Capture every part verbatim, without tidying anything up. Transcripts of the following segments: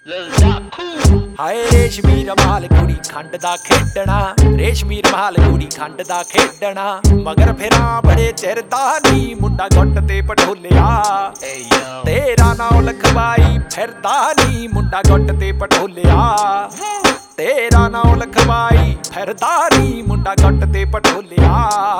ਹਾਏ ਰੇਸ਼ਮੀ ਰਮਾਲ ਕੁੜੀ ਖੰਡ ਦਾ ਖੇਡਣਾ, ਰੇਸ਼ਮੀ ਰਮਾਲ ਕੁੜੀ ਖੰਡ ਦਾ ਖੇਡਣਾ। ਮਗਰ ਫਿਰਾਂ ਬੜੇ ਚਿਰ ਦਾ ਨੀ ਮੁੰਡਾ ਗੁੱਟ ਤੇ ਪਟੋਲਿਆ, ਤੇਰਾ ਨਾਂ ਲਖਵਾਈ ਫਿਰਦਾ ਨੀ ਮੁੰਡਾ ਗੁੱਟ ਤੇ ਪਟੋਲਿਆ, ਤੇਰਾ ਨਾਂ ਲਖਵਾਈ ਫਿਰਦਾ ਨੀ ਮੁੰਡਾ ਗੁੱਟ ਤੇ ਪਟੋਲਿਆ।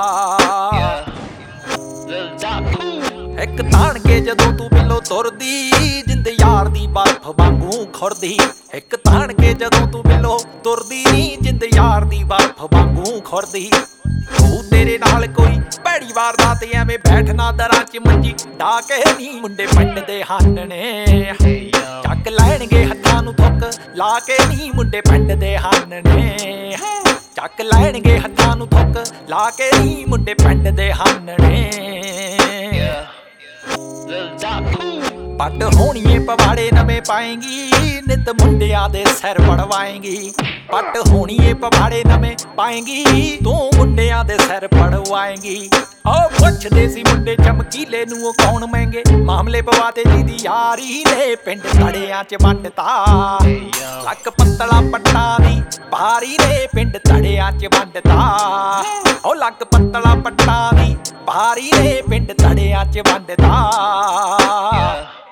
ਇੱਕ ਤਾਣ ਕੇ ਜਦੋਂ ਤੂੰ ਬਿੱਲੋ ਤੁਰਦੀ, ਜਿੰਦ ਯਾਰ ਦੀ ਬਰਫ਼ ਵਾਂਗੂ ਖੁਰਦੀ। ਇੱਕ ਤਾਣ ਕੇ ਜਦੋਂ ਤੂੰ ਬਿੱਲੋ ਤੁਰਦੀ, ਜਿੰਦ ਯਾਰ ਦੀ ਬਰਫ਼ ਵਾਂਗੂ ਖੁਰਦੀ। ਤੂੰ ਤੇਰੇ ਨਾਲ ਕੋਈ ਭੈੜੀ ਵਾਰਦਾਤ ਐਵੇਂ ਬੈਠਣਾ ਦਰਾਂ ਚ ਮੰਜੀ ਢਾ ਕੇ ਨੀ ਮੁੰਡੇ ਪਿੰਡ ਦੇ ਹਨ ਨੇ, ਚੱਕ ਲੈਣਗੇ ਹੱਥਾਂ ਨੂੰ ਥੁੱਕ ਲਾ ਕੇ ਨੀ ਮੁੰਡੇ ਪਿੰਡ ਦੇ ਹਨ ਨੇ, ਚੱਕ ਲੈਣਗੇ ਹੱਥਾਂ ਨੂੰ ਥੁੱਕ ਲਾ ਕੇ ਨੀ ਮੁੰਡੇ ਪਿੰਡ ਦੇ ਹਨ ਨੇ। ਪੱਟ ਹੋਣੀਏ ਪਵਾੜੇ ਨਵੇਂ ਪਾਏਂਗੀ, ਨਿਤ ਮੁੰਡਿਆਂ ਦੇ ਸਿਰ ਪੜਵਾਏਂਗੀ। ਪੱਟ ਹੋਣੀਏ ਪਵਾੜੇ ਨਵੇਂ ਪਾਏਂਗੀ, ਤੂੰ ਮੁੰਡਿਆਂ ਦੇ ਸਿਰ ਪੜਵਾਏਂਗੀ। ਉਹ ਪੁੱਛਦੇ ਸੀ ਮੁੰਡੇ ਚਮਕੀਲੇ ਨੂੰ ਉਹ ਕੌਣ ਮਹਿੰਗੇ, ਮਾਮਲੇ ਪਵਾਤੇ ਜੀ ਦੀ ਯਾਰੀ ਨੇ ਪਿੰਡ ਤੜਿਆਂ ਚ ਵੰਡਤਾ। ਲੱਕ ਪੱਤਲਾ ਪੱਟਾਂ ਦੀ ਭਾਰੀ ਨੇ ਪਿੰਡ ਤੜਿਆਂ ਚ ਵੰਡਤਾ। ਉਹ ਲੱਕ ਪੱਤਲਾ ਪੱਟਾਂ ਦੀ ਭਾਰੀ ਨੇ ਪਿੰਡ ਤੜਿਆਂ ਚ ਵੰਡਤਾ।